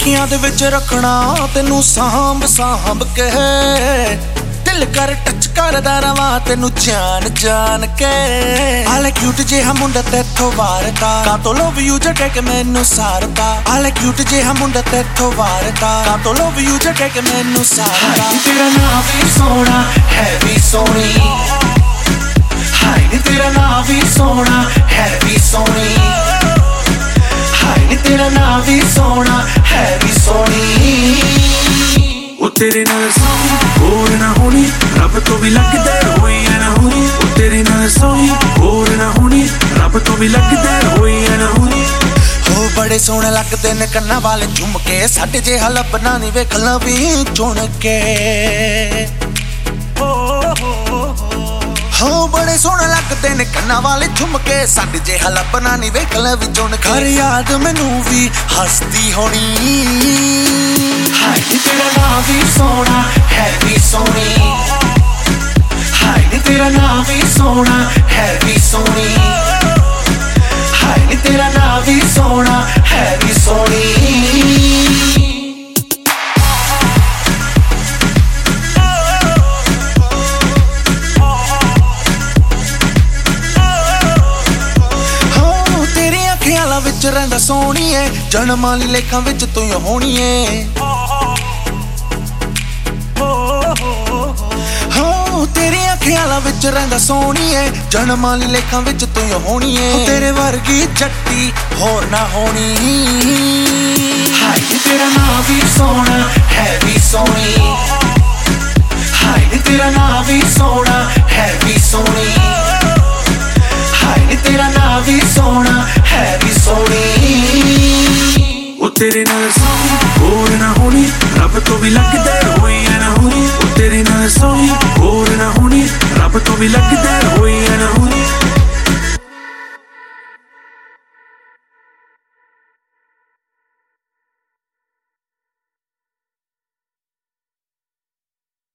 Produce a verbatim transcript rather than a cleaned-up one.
ਅੱਖੀਆਂ ਦੇ ਵਿੱਚ ਰੱਖਣਾ ਤੈਨੂੰ ਸਾਂਭ ਸਾਂਭ ਕੇ, ਦਿਲ ਕਰ ਟੱਚ ਕਰਦਾ ਰਵਾਂ ਤੈਨੂੰ ਜਾਨ ਜਾਨ ਕੇ। ਆਲੇ ਕਿਊਟ ਜਿਹਾ ਮੁੰਡਾ ਤੇਥੋਂ ਵਾਰਦਾ, ਕਾਤੋਂ ਲਵ ਯੂ ਜੱਟੇ ਕੇ ਮੈਨੂੰ ਸਾਰਦਾ। ਆਲੇ ਕਿਊਟ ਜਿਹਾ ਮੁੰਡਾ ਤੇਥੋਂ ਵਾਰਦਾ, ਕਾਤੋਂ ਲਵ ਯੂ ਜੱਟੇ ਕੇ ਮੈਨੂੰ ਸਾਰਦਾ। ਤੇਰਾ ਨਾਂ ਵੀ ਸੋਹਣਾ ਹੈ ਵੀ ਸੋਹਣੀ, ਹਾਏ ਨੀ ਤੇਰਾ ਨਾਂ ਵੀ ਸੋਹਣਾ ਹੈ ਵੀ ਸੋਹਣੀ, ਹਾਏ ਨੀ ਤੇਰਾ ਨਾਂ ਵੀ ਸੋਹਣਾ ਹੈ ਵੀ ਸੋਹਣੀ। ਉਹ ਤੇਰੇ ਨਾਲ ਸੋਹਣੀ ਹੋਰ ਨਾ ਹੋਣੀ, ਰੱਬ ਤੋਂ ਵੀ ਲੱਗਦਾ ਹੋਈ ਨਾ ਹੋਣੀ। ਉਹ ਤੇਰੇ ਨਾਲ ਸੋਹਣੀ ਹੋਰ ਨਾ ਹੋਣੀ, ਰੱਬ ਤੋਂ ਵੀ ਲੱਗਦਾ ਹੋਈ ਨਾ ਹੋਣੀ। ਹੋ ਬੜੇ ਸੋਹਣੇ ਲੱਗਦੇ ਨੇ ਕੰਨਾਂ ਵਾਲੇ ਝੁਮਕੇ, ਸਾਡੇ ਜਿਹਾ ਲੱਭਣਾ ਨੀ ਵੇਖ ਲਵੀਂ ਚੁਣ ਕੇ। ਹੋ ਬੜੇ ਸੋਹਣੇ ਲੱਗਦੇ ਨੇ ਕੰਨਾਂ ਵਾਲੇ ਝੁਮਕੇ, ਸਾਡੇ ਜਿਹਾ ਲੱਭਣਾ ਨੀ ਵੇਖ ਲਵੀਂ ਚੁਣ ਕੇ। ਕਰ ਯਾਦ ਮੈਨੂੰ ਵੀ ਹੱਸਦੀ ਹੋਣੀ, ਹਾਏ ਨੀ ਤੇਰਾ ਨਾਂ ਵੀ ਸੋਹਣਾ ਹੈ ਵੀ ਸੋਹਣੀ, ਹਾਏ ਨੀ ਤੇਰਾ ਨਾਂ ਵੀ ਸੋਹਣਾ ਹੈ ਵੀ ਸੋਹਣੀ, ਹਾਏ ਨੀ ਤੇਰਾ ਨਾਂ ਵੀ ਸੋਹਣਾ ਹੈ ਵੀ ਸੋਹਣੀ। ਵਿੱਚ ਰਹਿੰਦਾ ਸੋਹਣੀਏ, ਜਨਮਾਂ ਲਈ ਲੇਖਾਂ ਵਿੱਚ ਤੂੰ ਹੋਣੀ ਏ। ਹੋ ਤੇਰੀਆਂ ਖਿਆਲਾਂ ਵਿੱਚ ਰਹਿੰਦਾ ਸੋਹਣੀਏ, ਜਨਮਾਂ ਲਈ ਲੇਖਾਂ ਵਿੱਚ ਤੂੰ ਹੋਣੀ ਏ। ਤੇਰੇ ਵਰਗੀ ਜੱਟੀ ਹੋਰ ਨਾ ਹੋਣੀ, ਹਾਏ ਨੀ ਤੇਰਾ ਨਾਂ ਵੀ ਸੋਹਣਾ ਹੈ ਵੀ ਸੋਹਣੀ, ਹਾਏ ਨੀ ਤੇਰਾ ਨਾਂ ਵੀ ਸੋਹਣਾ ਹੈ ਵੀ ਸੋਹਣੀ, ਹਾਏ ਨੀ ਤੇਰਾ ਨਾਂ ਵੀ ਸੋਹਣਾ ਹੈ ਵੀ ਸੋਹਣੀ। ਉਹ ਤੇਰੇ ਨਾਲ ਸੋਹਣੀ ਹੋਰ ਨਾ ਹੋਣੀ, ਰੱਬ ਤੋਂ ਵੀ ਲੱਗਦਾ ਹੋਈ ਨਾ ਹੋਣੀ। ਉਹ ਤੇਰੇ ਨਾਲ ਸੋਹਣੀ ਹੋਰ ਨਾ ਹੋਣੀ, ਰੱਬ ਤੋਂ ਵੀ ਲੱਗਦਾ